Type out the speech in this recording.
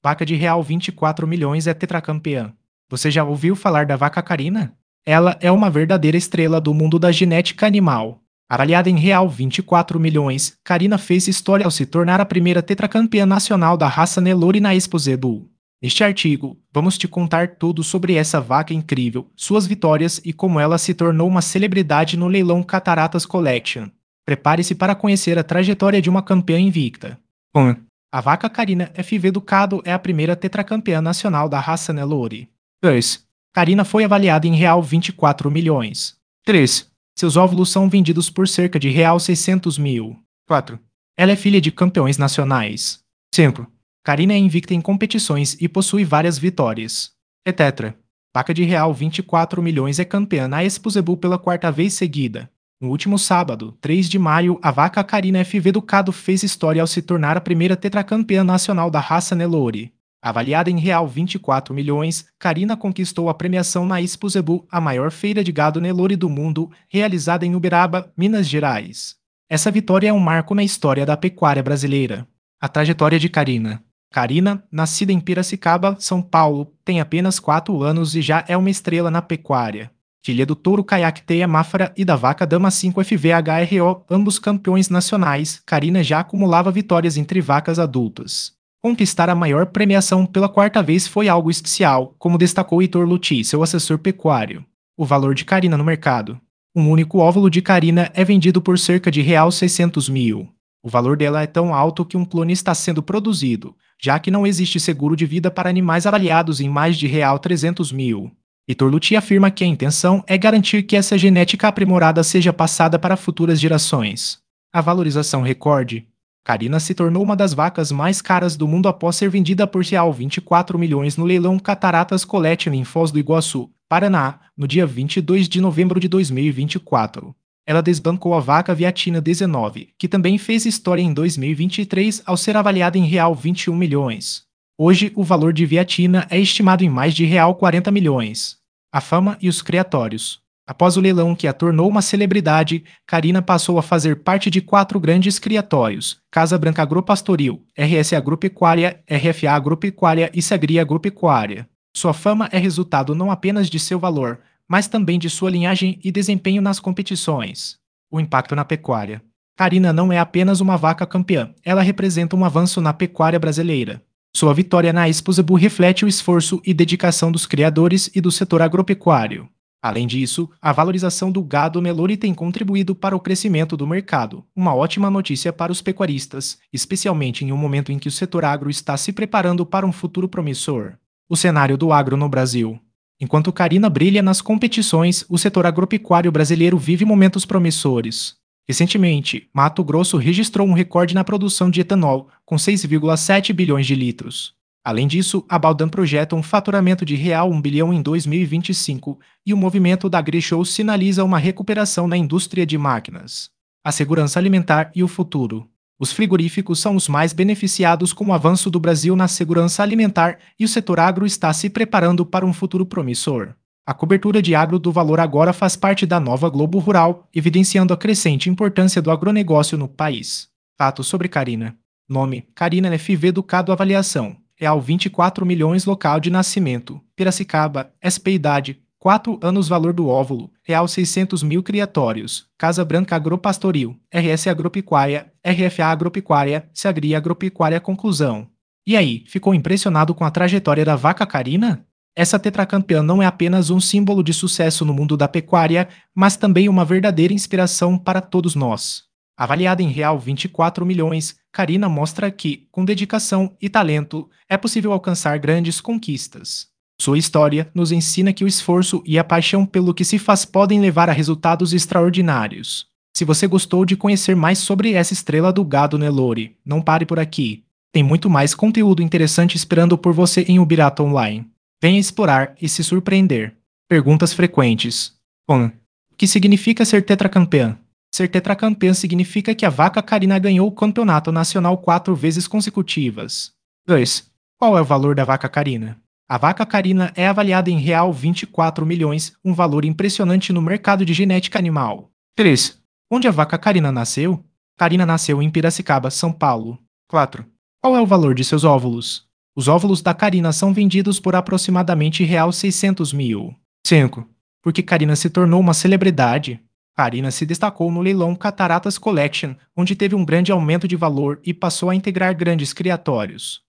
Vaca de real 24 milhões é tetracampeã. Você já ouviu falar da vaca carina? Ela é uma verdadeira estrela do mundo da genética animal. Avaliada em real 24 milhões, Carina fez história ao se tornar a primeira tetracampeã nacional da raça Nelore na Expo Zebu. Neste artigo, vamos te contar tudo sobre essa vaca incrível, suas vitórias e como ela se tornou uma celebridade no leilão Cataratas Collection. Prepare-se para conhecer a trajetória de uma campeã invicta. 1. A vaca Carina FV Ducado é a primeira tetracampeã nacional da raça Nelore. 2. Carina foi avaliada em real 24 milhões. 3. Seus óvulos são vendidos por cerca de real 600 mil. 4. Ela é filha de campeões nacionais. 5. Carina é invicta em competições e possui várias vitórias. É tetra. Vaca de real 24 milhões é campeã na Expo Zebu pela quarta vez seguida. No último sábado, 3 de maio, a vaca Carina FV Ducado fez história ao se tornar a primeira tetracampeã nacional da raça Nelore. Avaliada em real 24 milhões, Carina conquistou a premiação na Expo Zebu, a maior feira de gado Nelore do mundo, realizada em Uberaba, Minas Gerais. Essa vitória é um marco na história da pecuária brasileira. A trajetória de Carina. Carina, nascida em Piracicaba, São Paulo, tem apenas 4 anos e já é uma estrela na pecuária. Filha do touro Caiacteia Mafra e da vaca Dama 5 FVHRO, ambos campeões nacionais, Carina já acumulava vitórias entre vacas adultas. Conquistar a maior premiação pela quarta vez foi algo especial, como destacou Heitor Luti, seu assessor pecuário. O valor de Carina no mercado. Um único óvulo de Carina é vendido por cerca de real 600 mil. O valor dela é tão alto que um clone está sendo produzido, já que não existe seguro de vida para animais avaliados em mais de real 300 mil. Heitor Luti afirma que a intenção é garantir que essa genética aprimorada seja passada para futuras gerações. A valorização recorde. Carina se tornou uma das vacas mais caras do mundo após ser vendida por real 24 milhões no leilão Cataratas Collection em Foz do Iguaçu, Paraná, no dia 22 de novembro de 2024. Ela desbancou a vaca Viatina 19, que também fez história em 2023 ao ser avaliada em real 21 milhões. Hoje, o valor de Viatina é estimado em mais de real 40 milhões. A fama e os criatórios. Após o leilão que a tornou uma celebridade, Carina passou a fazer parte de 4 grandes criatórios: Casa Branca Agropastoril, RS Agropecuária, RFA Agropecuária e Sagria Agropecuária. Sua fama é resultado não apenas de seu valor, mas também de sua linhagem e desempenho nas competições. O impacto na pecuária. Carina não é apenas uma vaca campeã, ela representa um avanço na pecuária brasileira. Sua vitória na Expo Zebu reflete o esforço e dedicação dos criadores e do setor agropecuário. Além disso, a valorização do gado Nelore tem contribuído para o crescimento do mercado, uma ótima notícia para os pecuaristas, especialmente em um momento em que o setor agro está se preparando para um futuro promissor. O cenário do agro no Brasil. Enquanto Carina brilha nas competições, o setor agropecuário brasileiro vive momentos promissores. Recentemente, Mato Grosso registrou um recorde na produção de etanol, com 6,7 bilhões de litros. Além disso, a Baldan projeta um faturamento de real 1 bilhão em 2025 e o movimento da AgriShow sinaliza uma recuperação na indústria de máquinas. A segurança alimentar e o futuro. Os frigoríficos são os mais beneficiados com o avanço do Brasil na segurança alimentar e o setor agro está se preparando para um futuro promissor. A cobertura de agro do valor agora faz parte da nova Globo Rural, evidenciando a crescente importância do agronegócio no país. Fatos sobre Carina. Nome: Carina FV Ducado Avaliação. Real 24 milhões local de nascimento. Piracicaba. SP idade. 4 anos valor do óvulo. Real 600 mil criatórios. Casa Branca Agropastoril. RS Agropecuária. RFA Agropecuária. Sagria Agropecuária. Conclusão. E aí, ficou impressionado com a trajetória da vaca Carina? Essa tetracampeã não é apenas um símbolo de sucesso no mundo da pecuária, mas também uma verdadeira inspiração para todos nós. Avaliada em real 24 milhões, Carina mostra que, com dedicação e talento, é possível alcançar grandes conquistas. Sua história nos ensina que o esforço e a paixão pelo que se faz podem levar a resultados extraordinários. Se você gostou de conhecer mais sobre essa estrela do gado Nelore, não pare por aqui. Tem muito mais conteúdo interessante esperando por você em Ubirata Online. Venha explorar e se surpreender. Perguntas frequentes. 1. O que significa ser tetracampeã? Ser tetracampeã significa que a vaca Carina ganhou o campeonato nacional 4 vezes consecutivas. 2. Qual é o valor da vaca Carina? A vaca Carina é avaliada em real 24 milhões, um valor impressionante no mercado de genética animal. 3. Onde a vaca Carina nasceu? Carina nasceu em Piracicaba, São Paulo. 4. Qual é o valor de seus óvulos? Os óvulos da Karina são vendidos por aproximadamente real 600 mil. 5. Porque Karina se tornou uma celebridade. Karina se destacou no leilão Cataratas Collection, onde teve um grande aumento de valor e passou a integrar grandes criatórios.